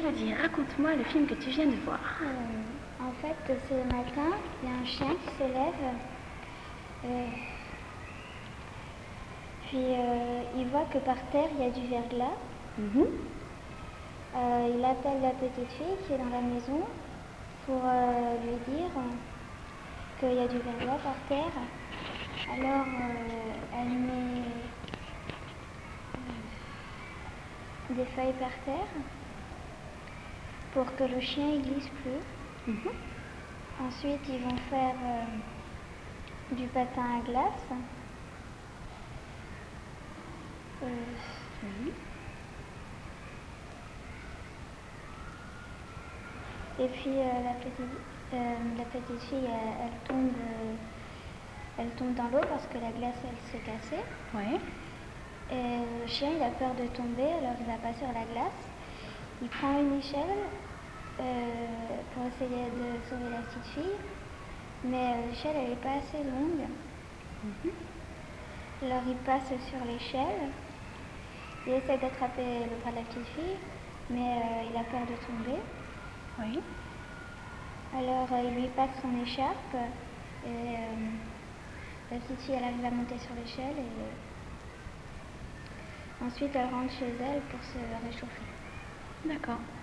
Elodie, raconte-moi le film que tu viens de voir. En fait, ce matin, il y a un chien qui se lève. Il voit que par terre, il y a du verglas. Il appelle la petite fille qui est dans la maison pour lui dire qu'il y a du verglas par terre. Alors, elle met des feuilles par terre pour que le chien ne glisse plus. Ensuite, ils vont faire du patin à glace. Et puis la petite fille, elle tombe dans l'eau parce que la glace, elle s'est cassée. Ouais. Et le chien, il a peur de tomber, alors il va pas sur la glace. Il prend une échelle pour essayer de sauver la petite fille, mais l'échelle, elle n'est pas assez longue. Alors il passe sur l'échelle, il essaie d'attraper le bras de la petite fille, mais il a peur de tomber. Oui. Alors il lui passe son écharpe et la petite fille, elle arrive à monter sur l'échelle et ensuite elle rentre chez elle pour se réchauffer. D'accord.